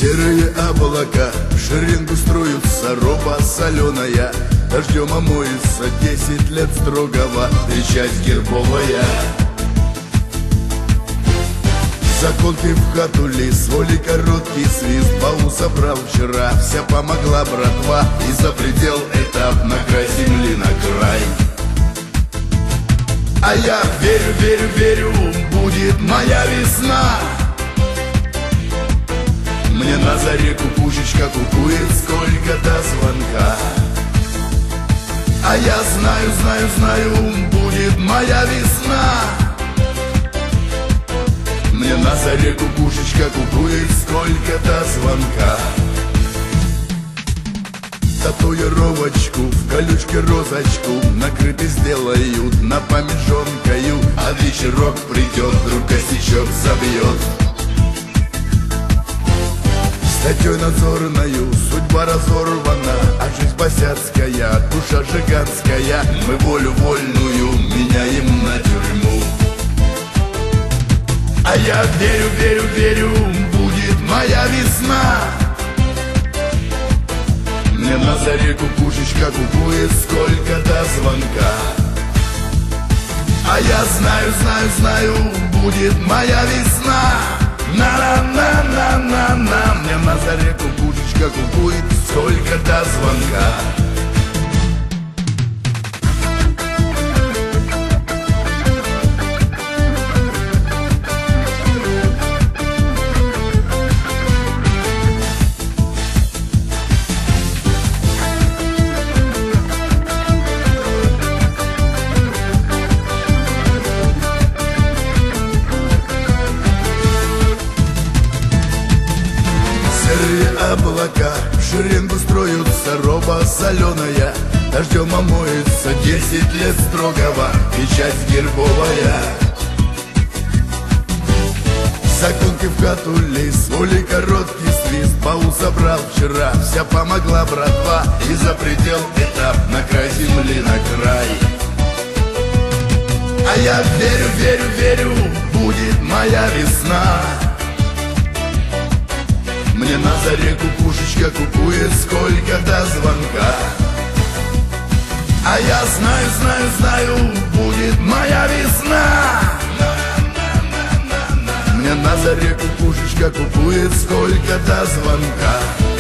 Серые облака в шеренгу строятся, роба соленая, дождем омоется 10 лет строгого, печать гербовая. Законки в хату лез, воли короткий свист, бау собрал вчера, вся помогла братва, и за предел этап на край земли, на край. А я верю, верю, верю, будет моя весна. Мне на заре кукушечка кукует, сколько до звонка. А я знаю, знаю, знаю, будет моя весна. Мне на заре кукушечка кукует, сколько до звонка. Татуировочку в колючке розочку накрыты сделают, на память жонкою, а вечерок придет, вдруг косячок забьет. Статьей надзорною судьба разорвана, а жизнь босяцкая, душа жиганская. Мы волю вольную меняем на тюрьму. А я верю, верю, верю, будет моя весна. Мне на заре кукушечка кукует, сколько до звонка. А я знаю, знаю, знаю, будет моя весна. На-на-на-на-на-на. Мне на заре кукушечка кукует, сколько до звонка. Серые облака в шеренгу строятся, роба соленая, дождем омоется 10 лет строгого, печать гербовая. Законки в хату лез, воли короткий свист, бау собрал вчера, вся помогла братва, и за предел этап на край земли, на край. А я верю, верю, верю, будет моя весна. Мне на заре кукушечка кукует, сколько до звонка. А я знаю, знаю, знаю, будет моя весна. Мне на заре кукушечка кукует, сколько до звонка.